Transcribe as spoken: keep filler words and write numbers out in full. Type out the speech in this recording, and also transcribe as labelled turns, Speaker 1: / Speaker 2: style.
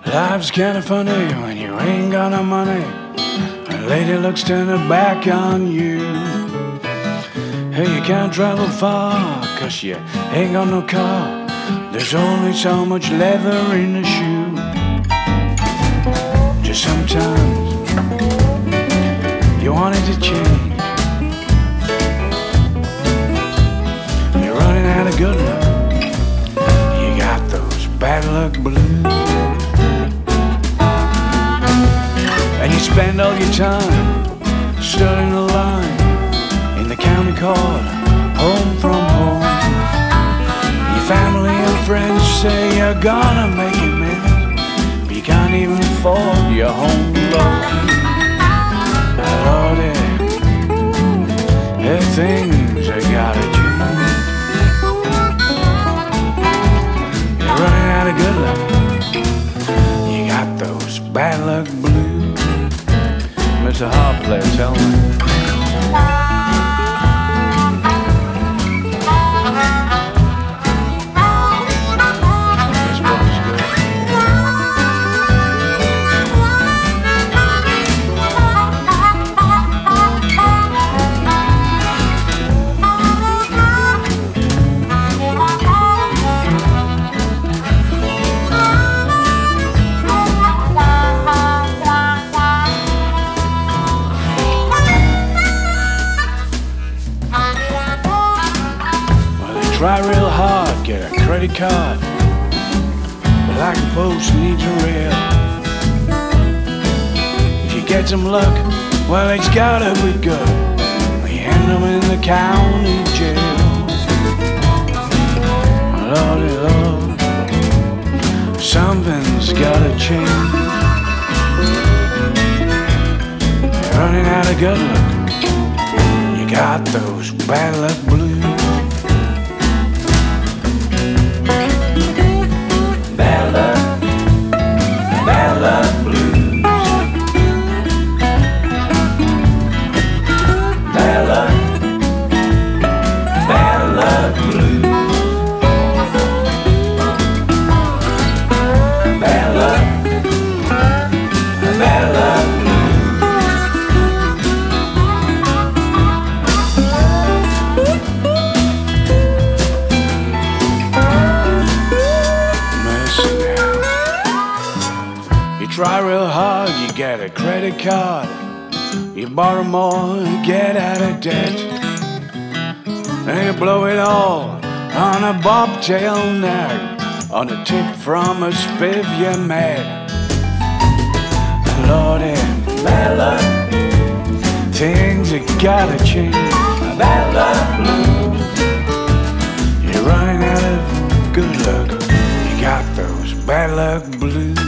Speaker 1: Life's kinda funny when you ain't got no money. A lady looks turn her back on you. Hey, you can't travel far, cause you ain't got no car. There's only so much leather in the shoe. Just sometimes you want it to change. You're running out of good luck. You got those bad luck blues. And you spend all your time stood in the line in the county court, home from home. Your family and friends say you're gonna make it, man, but you can't even afford your home loan. Lordy, there things that gotta change. You're running out of good luck. You got those bad luck blues. Mister Harp player, tell me. This boy's good. Try real hard, get a credit card, but like a post needs a rail. If you get some luck, well, it's gotta be good. You end up in the county jail. Lordy, Lord, something's gotta change. You're running out of good luck. You got those bad luck blues. Try real hard, you get a credit card. You borrow more, you get out of debt. And you blow it all on a bobtail nag, on a tip from a spiff you mad. Lordy, bad luck, things that gotta change. Bad luck blues. You're running out of good luck. You got those bad luck blues.